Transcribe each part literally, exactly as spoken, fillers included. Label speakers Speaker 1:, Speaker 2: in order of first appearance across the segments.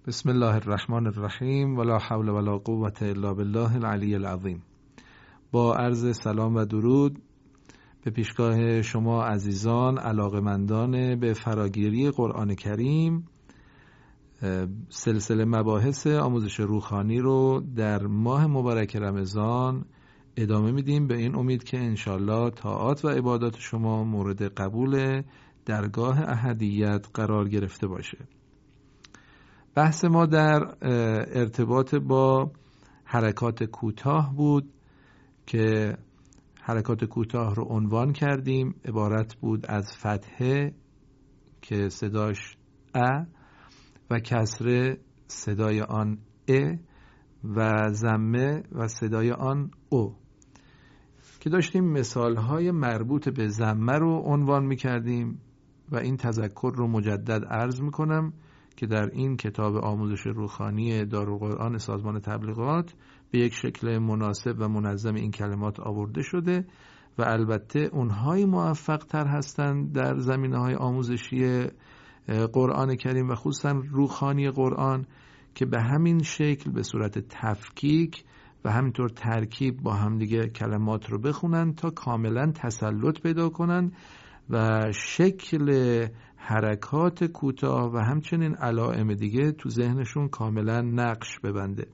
Speaker 1: بسم الله الرحمن الرحیم ولا حول ولا قوة الا بالله العلی العظیم. با عرض سلام و درود به پیشگاه شما عزیزان علاقه‌مندان به فراگیری قرآن کریم، سلسله مباحث آموزش روحانی رو در ماه مبارک رمضان ادامه میدیم، به این امید که انشالله طاعات و عبادات شما مورد قبول درگاه احدیت قرار گرفته باشه. بحث ما در ارتباط با حرکات کوتاه بود که حرکات کوتاه رو عنوان کردیم، عبارت بود از فتحه که صداش ا و کسره صدای آن ا و ضمه و صدای آن او، که داشتیم مثالهای مربوط به ضمه رو عنوان می‌کردیم و این تذکر رو مجدد عرض می‌کنم که در این کتاب آموزش روحانی دارالقرآن سازمان تبلیغات به یک شکل مناسب و منظم این کلمات آورده شده و البته اونهای موفق تر هستند در زمینه‌های آموزشی قرآن کریم و خصوصا روحانی قرآن که به همین شکل به صورت تفکیک و همینطور ترکیب با همدیگه کلمات رو بخونن تا کاملا تسلط پیدا کنن و شکل حرکات کوتاه و همچنین علائم دیگه تو ذهنشون کاملا نقش ببنده.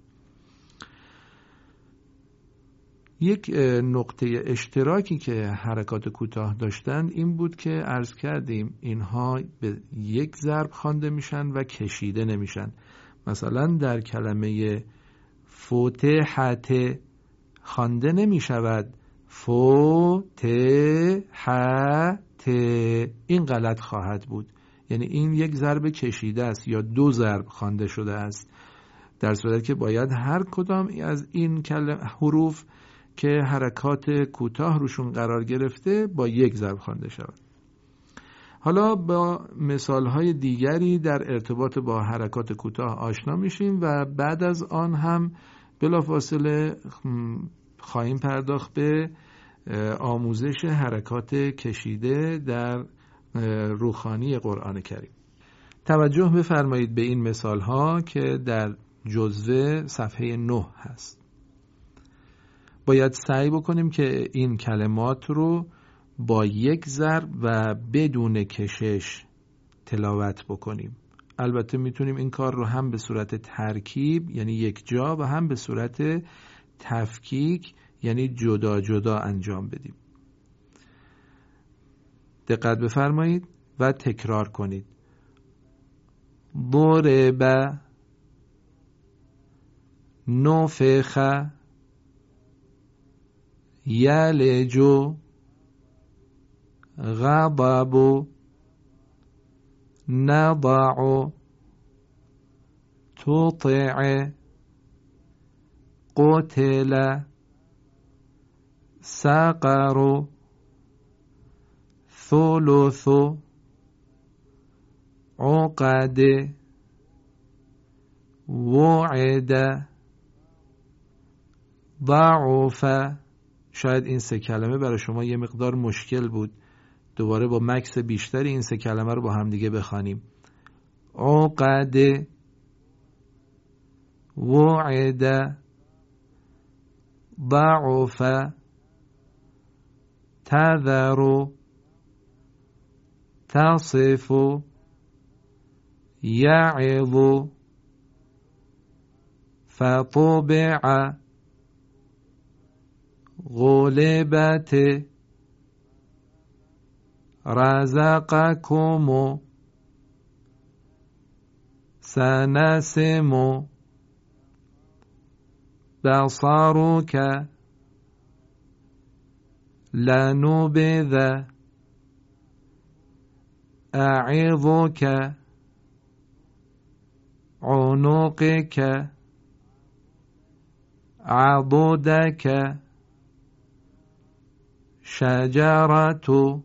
Speaker 1: یک نقطه اشتراکی که حرکات کوتاه داشتند این بود که عرض کردیم اینها به یک ضرب خوانده میشن و کشیده نمیشن. مثلا در کلمه فتحت خوانده نمیشود فتحت، این غلط خواهد بود، یعنی این یک ضرب کشیده است یا دو ضرب خوانده شده است، در صورتی که باید هر کدام از این حروف که حرکات کوتاه روشون قرار گرفته با یک ضرب خوانده شود. حالا با مثالهای دیگری در ارتباط با حرکات کوتاه آشنا میشیم و بعد از آن هم بلافاصله خواهیم پرداخت به آموزش حرکات کشیده در روحانی قرآن کریم. توجه بفرمایید به این مثال ها که در جزوه صفحه نه هست. باید سعی بکنیم که این کلمات رو با یک ضرب و بدون کشش تلاوت بکنیم. البته میتونیم این کار رو هم به صورت ترکیب یعنی یک جا و هم به صورت تفکیک یعنی جدا جدا انجام بدیم. دقت بفرمایید و تکرار کنید. ضرب، نفخ، یلج، غضب، نضع، تطع، قتل، سقر، ثلث، عقد، وعد، ضعف. شاید این سه کلمه برای شما یه مقدار مشکل بود، دوباره با مکس بیشتری این سه کلمه رو با هم دیگه بخوانیم. عقد، وعد، ضعف، تذر، تصف، یعظ، فطبع، غلبت، رزقكم، سنسم، بصرك، لنبذ، أعظك، عنقك، عضدك، شجرة.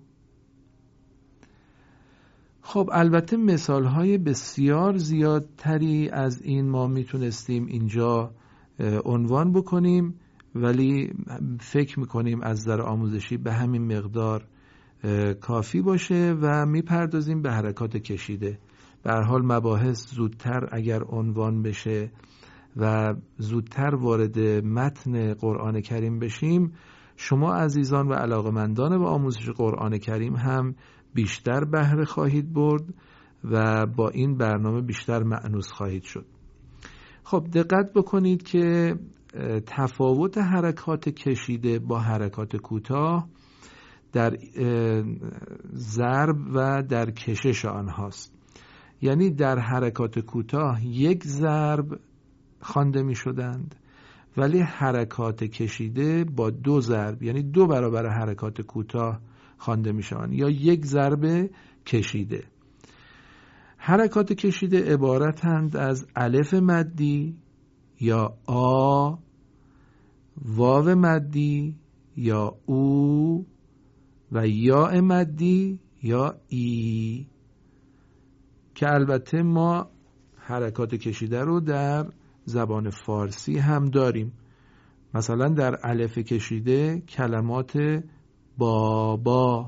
Speaker 1: خب البته مثالهای بسیار زیادتری از این ما میتونستیم اینجا عنوان بکنیم، ولی فکر میکنیم از نظر آموزشی به همین مقدار کافی باشه و میپردازیم به حرکات کشیده. به هر حال مباحث زودتر اگر عنوان بشه و زودتر وارد متن قرآن کریم بشیم، شما عزیزان و علاقمندان به آموزش قرآن کریم هم بیشتر بهره خواهید برد و با این برنامه بیشتر مأنوس خواهید شد. خب دقت بکنید که تفاوت حرکات کشیده با حرکات کوتاه در ضرب و در کشش آنهاست. یعنی در حرکات کوتاه یک ضرب خوانده می شدند، ولی حرکات کشیده با دو ضرب، یعنی دو برابر حرکات کوتاه خوانده می شوند، یا یک ضرب کشیده. حرکات کشیده عبارتند از الف مدی یا آ، واو مدی یا او و یا مدی یا ای، که البته ما حرکات کشیده رو در زبان فارسی هم داریم. مثلا در الف کشیده کلمات بابا،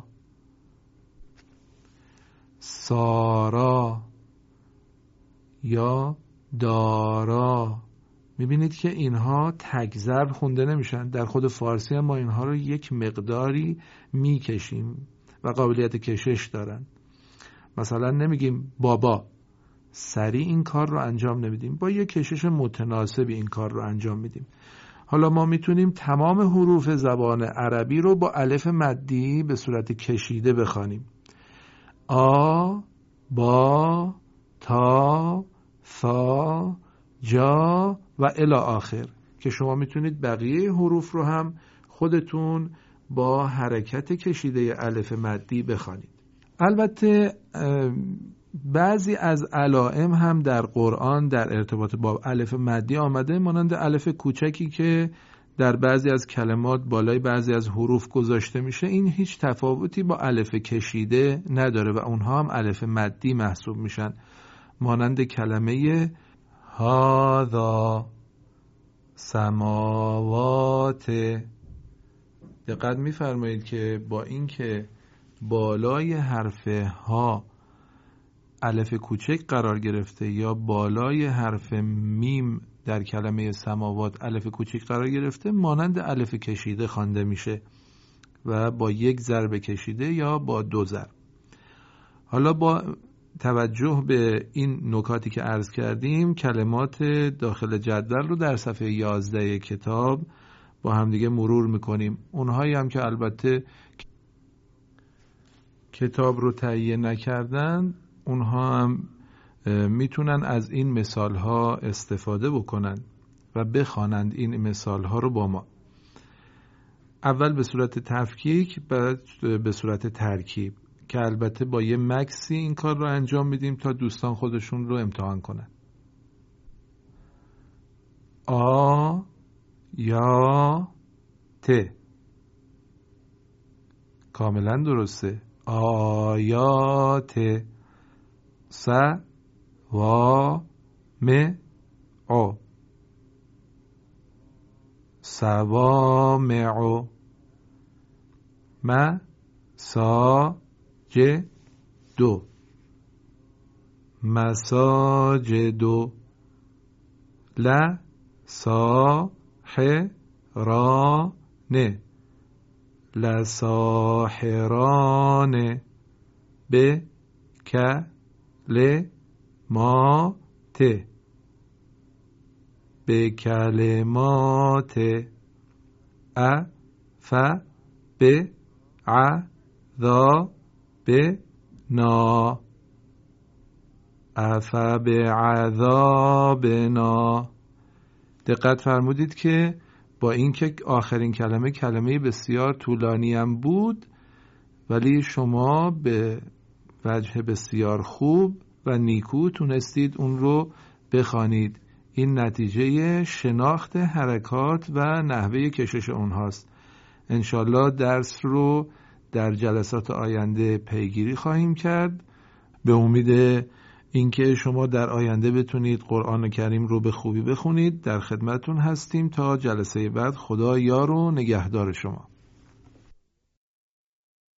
Speaker 1: سارا یا دارا، میبینید که اینها تک ضرب خونده نمیشن. در خود فارسی هم ما اینها رو یک مقداری میکشیم و قابلیت کشش دارن. مثلا نمیگیم بابا، سریع این کار رو انجام نمیدیم، با یک کشش متناسبی این کار رو انجام میدیم. حالا ما میتونیم تمام حروف زبان عربی رو با الف مدی به صورت کشیده بخوانیم: آ، با، تا، ثا، جا و الی آخر، که شما میتونید بقیه حروف رو هم خودتون با حرکت کشیده الف مدی بخوانید. البته بعضی از علائم هم در قرآن در ارتباط با الف مدی آمده، مانند الف کوچکی که در بعضی از کلمات بالای بعضی از حروف گذاشته میشه. این هیچ تفاوتی با الف کشیده نداره و اونها هم الف مدی محسوب میشن، مانند کلمه هذا سماوات. دقت میفرمایید که با اینکه بالای حرف ها الف کوچک قرار گرفته یا بالای حرف میم در کلمه سماوات الف کوچک قرار گرفته، مانند الف کشیده خوانده میشه و با یک ضرب کشیده یا با دو ضرب. حالا با توجه به این نکاتی که عرض کردیم، کلمات داخل جدول رو در صفحه یازده کتاب با همدیگه مرور میکنیم. اونهایی هم که البته کتاب رو تهیه نکردن، اونها هم میتونن از این مثال ها استفاده بکنن و بخوانند این مثال ها رو با ما. اول به صورت تفکیک، بعد به صورت ترکیب، که البته با یه مکسی این کار رو انجام میدیم تا دوستان خودشون رو امتحان کنن. آ، یا، ت. کاملا درسته. آیات. س، و، م، او. سوامع. م، سا، ج، دو. مساجد. ل، سا، ح، را، ن. لساحران. ب، ک، ل، ما، ت. به کلمات. ا، ف، ب، ع، ذا، ب، نا. اف بعذابنا. دقت فرمودید که با اینکه آخرین کلمه کلمه بسیار طولانی هم بود، ولی شما به وجه بسیار خوب و نیکو تونستید اون رو بخوانید. این نتیجه شناخت حرکات و نحوه کشش اونهاست. انشالله درس رو در جلسات آینده پیگیری خواهیم کرد، به امید اینکه شما در آینده بتونید قرآن کریم رو به خوبی بخونید. در خدمتون هستیم تا جلسه بعد. خدا یار و نگهدار شما.